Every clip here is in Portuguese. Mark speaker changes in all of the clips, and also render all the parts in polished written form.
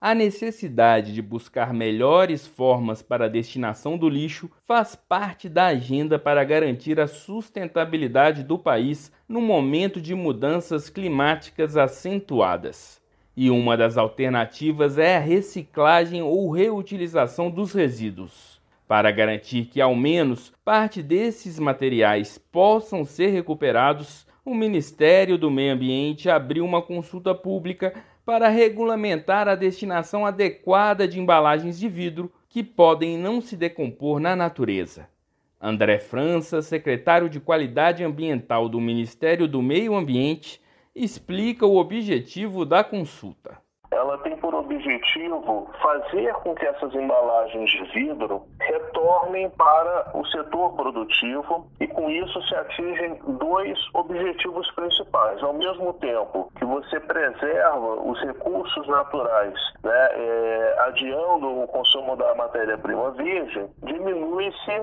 Speaker 1: A necessidade de buscar melhores formas para a destinação do lixo faz parte da agenda para garantir a sustentabilidade do país no momento de mudanças climáticas acentuadas. E uma das alternativas é a reciclagem ou reutilização dos resíduos. Para garantir que ao menos parte desses materiais possam ser recuperados, o Ministério do Meio Ambiente abriu uma consulta pública para regulamentar a destinação adequada de embalagens de vidro que podem não se decompor na natureza. André França, secretário de Qualidade Ambiental do Ministério do Meio Ambiente, explica o objetivo da consulta.
Speaker 2: Ela tem por objetivo fazer com que essas embalagens de vidro retornem para o setor produtivo e com isso se atingem dois objetivos principais. Ao mesmo tempo que você preserva os recursos naturais, adiando o consumo da matéria-prima virgem, diminui-se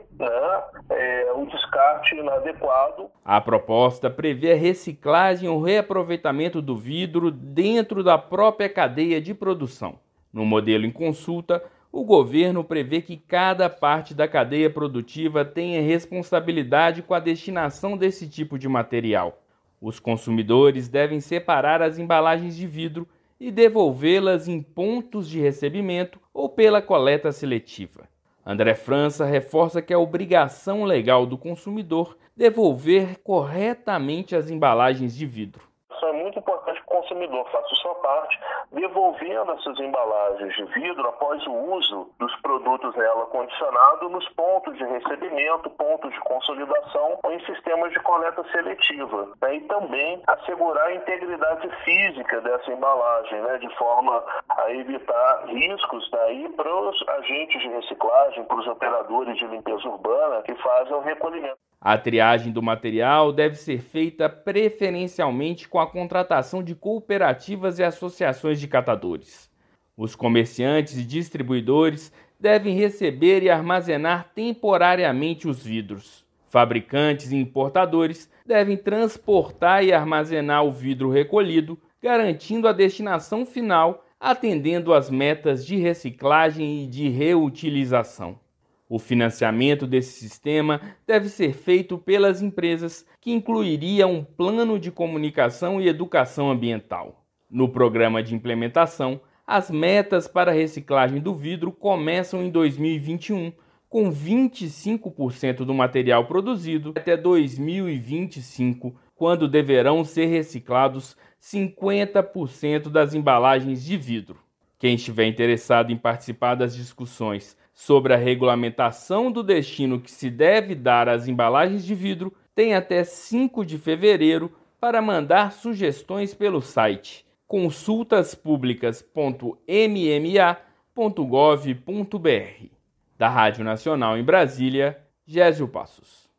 Speaker 2: o descarte inadequado.
Speaker 1: A proposta prevê a reciclagem ou reaproveitamento do vidro dentro da própria cadeia de produção. No modelo em consulta, o governo prevê que cada parte da cadeia produtiva tenha responsabilidade com a destinação desse tipo de material. Os consumidores devem separar as embalagens de vidro e devolvê-las em pontos de recebimento ou pela coleta seletiva. André França reforça que é obrigação legal do consumidor devolver corretamente as embalagens de vidro.
Speaker 2: É muito importante que o consumidor faça sua parte, devolvendo essas embalagens de vidro após o uso dos produtos nela condicionado nos pontos de recebimento, pontos de consolidação ou em sistemas de coleta seletiva. E também assegurar a integridade física dessa embalagem, de forma a evitar riscos para os agentes de reciclagem, para os operadores de limpeza urbana que fazem o recolhimento.
Speaker 1: A triagem do material deve ser feita preferencialmente com a contratação de cooperativas e associações de catadores. Os comerciantes e distribuidores devem receber e armazenar temporariamente os vidros. Fabricantes e importadores devem transportar e armazenar o vidro recolhido, garantindo a destinação final, atendendo às metas de reciclagem e de reutilização. O financiamento desse sistema deve ser feito pelas empresas, que incluiria um plano de comunicação e educação ambiental. No programa de implementação, as metas para a reciclagem do vidro começam em 2021, com 25% do material produzido até 2025, quando deverão ser reciclados 50% das embalagens de vidro. Quem estiver interessado em participar das discussões sobre a regulamentação do destino que se deve dar às embalagens de vidro, tem até 5 de fevereiro para mandar sugestões pelo site consultaspublicas.mma.gov.br. Da Rádio Nacional em Brasília, Gésio Passos.